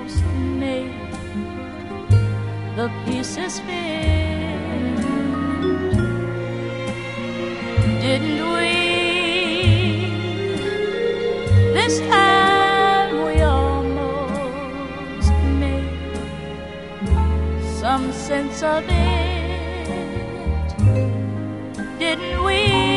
almost made the pieces fit. Didn't we? This time we almost made some sense of it. Didn't we?